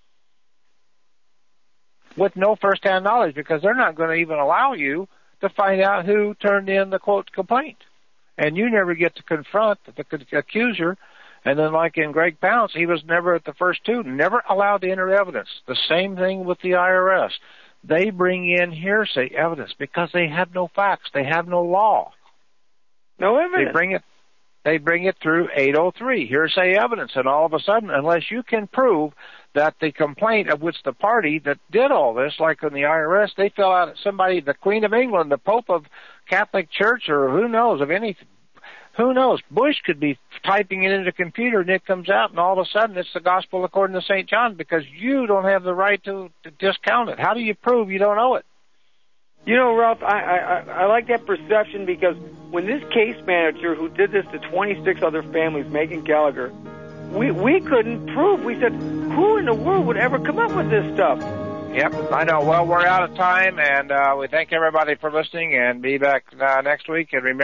With no first-hand knowledge, because they're not going to even allow you to find out who turned in the, quote, complaint. And you never get to confront the accuser. And then, like in Greg Pounce, he was never at the first 2, never allowed to enter evidence. The same thing with the IRS. They bring in hearsay evidence because they have no facts. They have no law. No evidence. They bring it through 803, hearsay evidence. And all of a sudden, unless you can prove that the complaint of which the party that did all this, like in the IRS, they fill out somebody, the Queen of England, the Pope of Catholic Church, or who knows of anything. Who knows? Bush could be typing it into the computer, and it comes out, and all of a sudden it's the gospel according to St. John, because you don't have the right to discount it. How do you prove you don't know it? You know, Ralph, I like that perception, because when this case manager who did this to 26 other families, Megan Gallagher, we couldn't prove. We said, who in the world would ever come up with this stuff? Yep, I know. Well, we're out of time, and we thank everybody for listening, and be back next week. And remember,